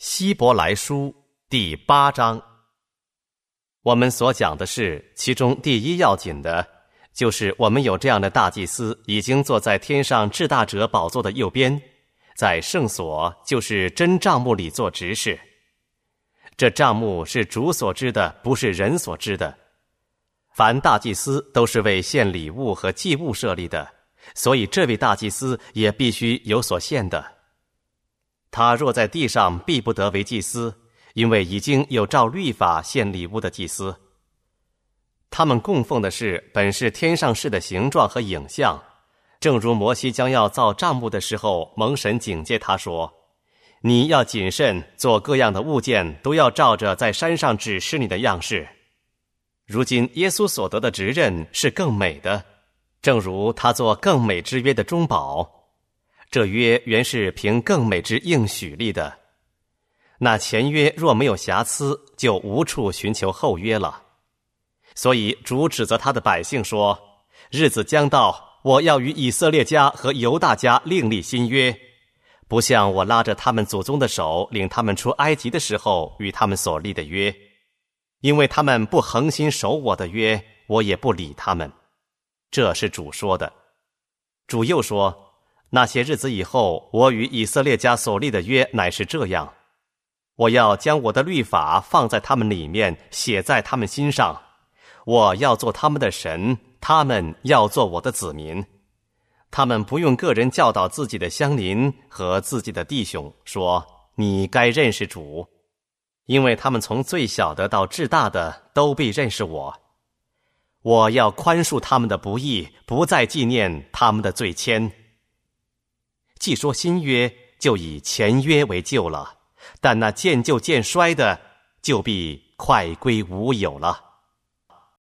希伯来书第8章，我们所讲的是其中第一要紧的，就是我们有这样的大祭司，已经坐在天上至大者宝座的右边，在圣所，就是真帐幕里做执事。这帐幕是主所知的，不是人所知的。凡大祭司都是为献礼物和祭物设立的，所以这位大祭司也必须有所献的。他若在地上，必不得为祭司，因为已经有照律法献礼物的祭司。他们供奉的是本是天上事的形状和影像，正如摩西将要造帐幕的时候，蒙神警戒他说：你要谨慎，做各样的物件都要照着在山上指示你的样式。如今耶稣所得的职任是更美的，正如他做更美之约的中保。这约原是凭更美之应许立的，那前约若没有瑕疵，就无处寻求后约了。所以主指责他的百姓说：日子将到，我要与以色列家和犹大家另立新约，不像我拉着他们祖宗的手领他们出埃及的时候与他们所立的约，因为他们不恒心守我的约，我也不理他们。这是主说的。主又说：那些日子以后，我与以色列家所立的约乃是这样，我要将我的律法放在他们里面，写在他们心上，我要做他们的神，他们要做我的子民。他们不用个人教导自己的乡邻和自己的弟兄，说你该认识主，因为他们从最小的到至大的都必认识我。我要宽恕他们的不义，不再纪念他们的罪愆。既说新约，就以前约为旧了，但那渐旧渐衰的，就必快归无有了。